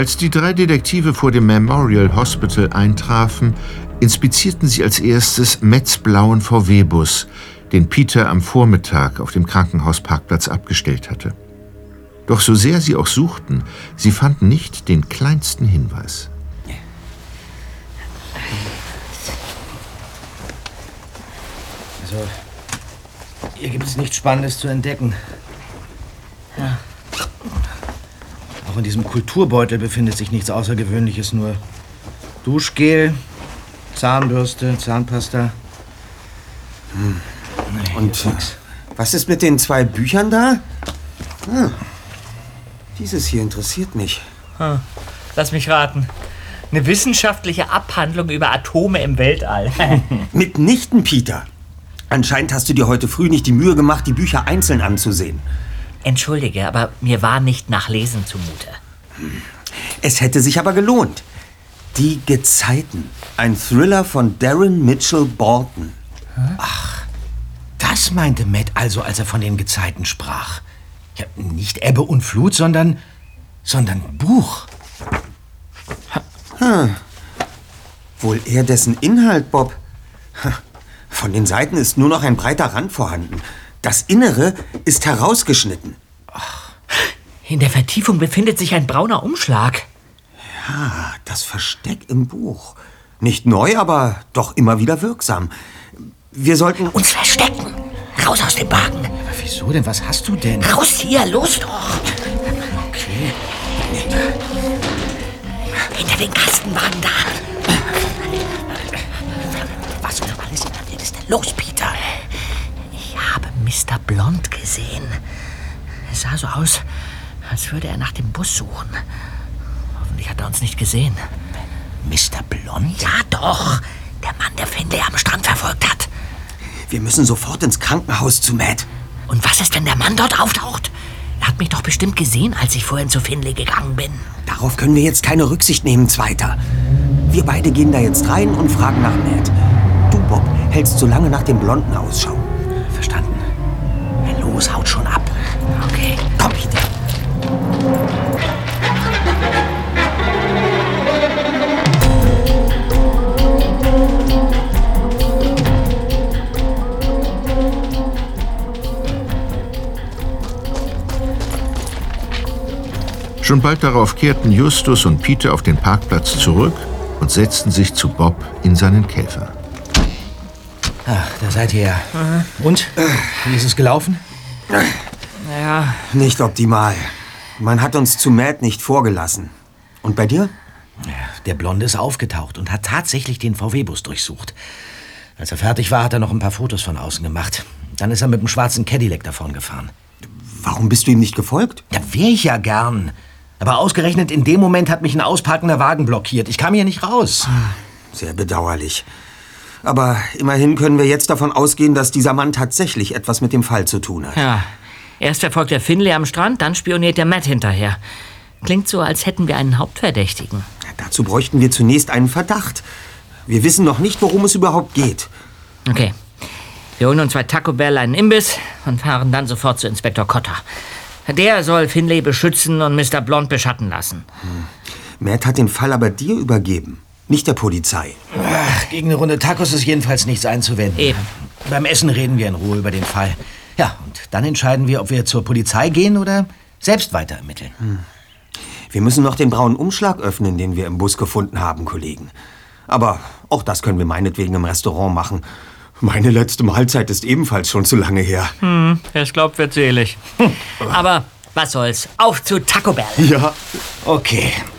Als die 3 Detektive vor dem Memorial Hospital eintrafen, inspizierten sie als erstes Matts blauen VW-Bus, den Peter am Vormittag auf dem Krankenhausparkplatz abgestellt hatte. Doch so sehr sie auch suchten, sie fanden nicht den kleinsten Hinweis. Also, hier gibt es nichts Spannendes zu entdecken. Ja. Auch in diesem Kulturbeutel befindet sich nichts Außergewöhnliches, nur Duschgel, Zahnbürste, Zahnpasta. Und was ist mit den 2 Büchern da? Dieses hier interessiert mich. Lass mich raten. Eine wissenschaftliche Abhandlung über Atome im Weltall. Mitnichten, Peter. Anscheinend hast du dir heute früh nicht die Mühe gemacht, die Bücher einzeln anzusehen. Entschuldige, aber mir war nicht nach Lesen zumute. Es hätte sich aber gelohnt. Die Gezeiten. Ein Thriller von Darren Mitchell Borton. Ach, das meinte Matt also, als er von den Gezeiten sprach. Ja, nicht Ebbe und Flut, sondern Buch. Wohl eher dessen Inhalt, Bob. Von den Seiten ist nur noch ein breiter Rand vorhanden. Das Innere ist herausgeschnitten. In der Vertiefung befindet sich ein brauner Umschlag. Ja, das Versteck im Buch. Nicht neu, aber doch immer wieder wirksam. Wir sollten uns verstecken. Raus aus dem Wagen. Aber wieso denn? Was hast du denn? Raus hier, los doch. Okay. Hinter den Kastenwagen da. Was um alles in der Welt ist denn los, Peter? Ich habe Mr. Blond gesehen. Es sah so aus, als würde er nach dem Bus suchen. Hoffentlich hat er uns nicht gesehen. Mr. Blond? Ja, doch. Der Mann, der Finlay am Strand verfolgt hat. Wir müssen sofort ins Krankenhaus zu Matt. Und was ist, wenn der Mann dort auftaucht? Er hat mich doch bestimmt gesehen, als ich vorhin zu Finlay gegangen bin. Darauf können wir jetzt keine Rücksicht nehmen, Zweiter. Wir beide gehen da jetzt rein und fragen nach Matt. Du, Bob, hältst so lange nach dem Blonden Ausschau. Verstanden. Na los, haut schon ab. Okay. Komm, Peter. Schon bald darauf kehrten Justus und Peter auf den Parkplatz zurück und setzten sich zu Bob in seinen Käfer. Ach, da seid ihr ja. Und? Wie ist es gelaufen? Naja. Nicht optimal. Man hat uns zu Matt nicht vorgelassen. Und bei dir? Der Blonde ist aufgetaucht und hat tatsächlich den VW-Bus durchsucht. Als er fertig war, hat er noch ein paar Fotos von außen gemacht. Dann ist er mit dem schwarzen Cadillac davon gefahren. Warum bist du ihm nicht gefolgt? Ja, wär ich ja gern. Aber ausgerechnet in dem Moment hat mich ein ausparkender Wagen blockiert. Ich kam hier nicht raus. Sehr bedauerlich. Aber immerhin können wir jetzt davon ausgehen, dass dieser Mann tatsächlich etwas mit dem Fall zu tun hat. Ja. Erst verfolgt er Finlay am Strand, dann spioniert der Matt hinterher. Klingt so, als hätten wir einen Hauptverdächtigen. Dazu bräuchten wir zunächst einen Verdacht. Wir wissen noch nicht, worum es überhaupt geht. Okay. Wir holen uns bei Taco Bell einen Imbiss und fahren dann sofort zu Inspektor Cotter. Der soll Finlay beschützen und Mr. Blond beschatten lassen. Matt hat den Fall aber dir übergeben, nicht der Polizei. Ach, gegen eine Runde Tacos ist jedenfalls nichts einzuwenden. Eben. Beim Essen reden wir in Ruhe über den Fall. Ja, und dann entscheiden wir, ob wir zur Polizei gehen oder selbst weiter ermitteln. Wir müssen noch den braunen Umschlag öffnen, den wir im Bus gefunden haben, Kollegen. Aber auch das können wir meinetwegen im Restaurant machen. Meine letzte Mahlzeit ist ebenfalls schon zu lange her. Wer es glaubt, wird selig. Aber was soll's. Auf zu Taco Bell. Ja. Okay.